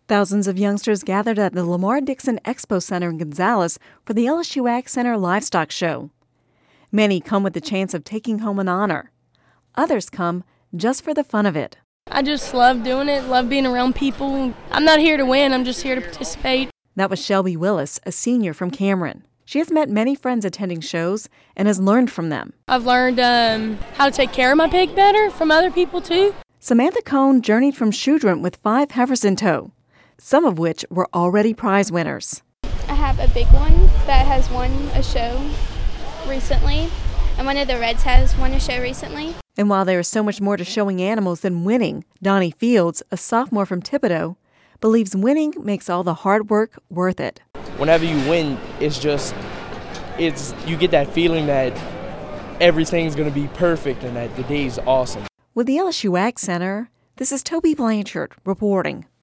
Thousands of youngsters gathered at the Lamar Dixon Expo Center in Gonzales for the LSU Ag Center Livestock Show. Many come with the chance of taking home an honor. Others come just for the fun of it. I just love doing it, love being around people. I'm not here to win, I'm just here to participate. That was Shelby Willis, a senior from Cameron. She has met many friends attending shows and has learned from them. I've learned how to take care of my pig better from other people too. Samantha Cohn journeyed from Shudrant with 5 heifers in tow, some of which were already prize winners. I have a big one that has won a show recently, and one of the reds has won a show recently. And while there is so much more to showing animals than winning, Donnie Fields, a sophomore from Thibodaux, believes winning makes all the hard work worth it. Whenever you win, you get that feeling that everything's going to be perfect and that the day's awesome. With the LSU Ag Center, this is Toby Blanchard reporting.